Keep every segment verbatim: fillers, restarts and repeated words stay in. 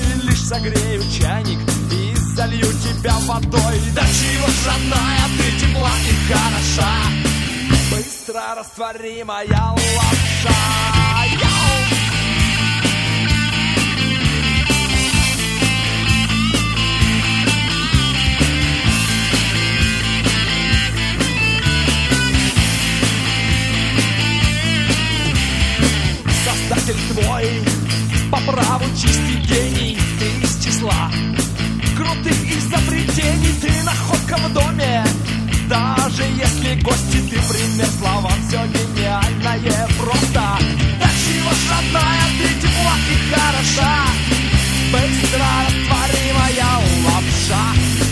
лишь согрею чайник и залью тебя водой. Да чего ж, родная, ты тепла и хороша, быстро растворимая лапша. Создатель твой по праву чистый гений, ты из числа крутых изобретений. Ты находка в доме, даже если гости, ты пример, слова, все гениальное просто. Да чего ж, родная, ты тепла и хороша, быстро растворимая лапша.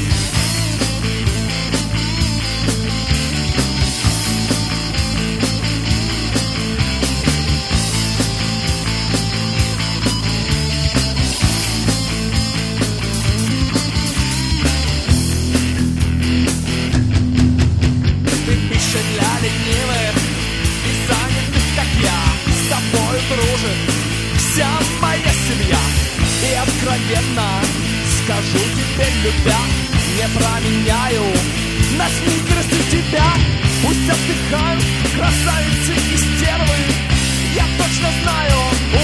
Дружит вся моя семья, и откровенно скажу тебе, любя, не променяю на сникерсы тебя. Пусть отдыхают красавицы и стервы, я точно знаю,